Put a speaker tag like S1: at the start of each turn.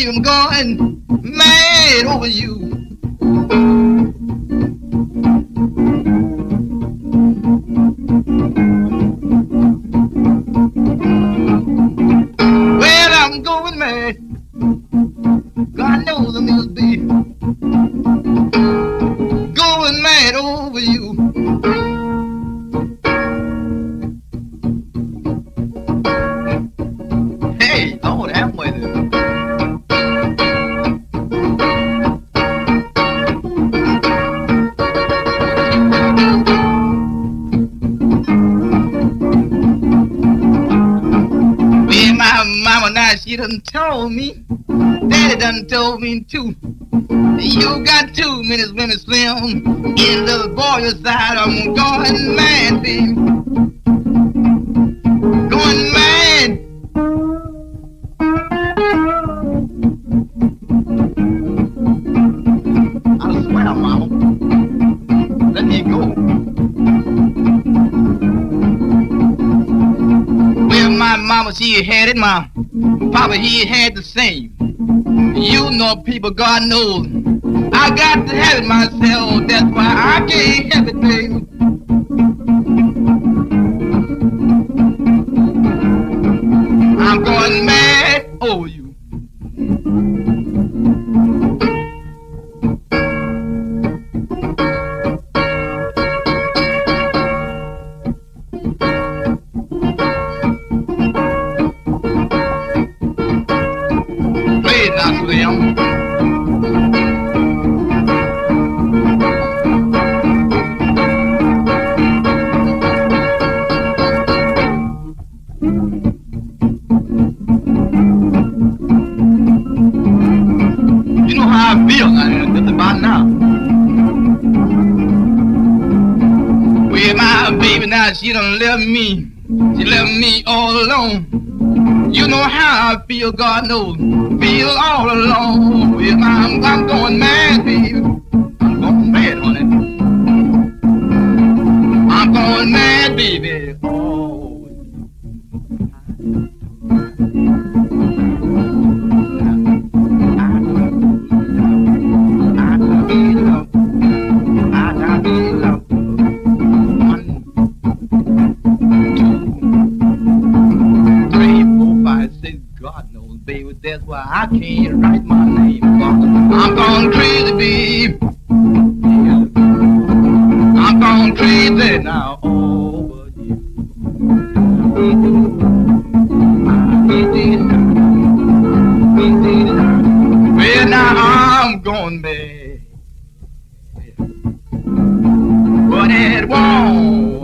S1: baby, I'm going mad over you. Well, I'm going mad. God knows I must be going mad over you. Hey, Lord have mercy. Well, my mama now, she done told me, daddy done told me too. You got too many women slim in the boy's side. I'm going mad, baby. Going mad. I swear, mama. Let me go. Well, my mama, she had it. My papa, he had the same. You know, people, God knows. I got to have it myself. That's why I can't help it, baby. I'm going mad over you. Play it now, Slim. You know how I feel now, just about now. Well, my baby now, she done left me. She left me all alone. You know how I feel, God knows. Feel all alone. Well, I'm going mad, baby. I'm going mad, honey. I'm going mad, baby. Oh. God knows, baby, that's why I can't write my name. I'm gone crazy, babe. I'm gone crazy now over you. Well, now I'm gone mad. But it won't.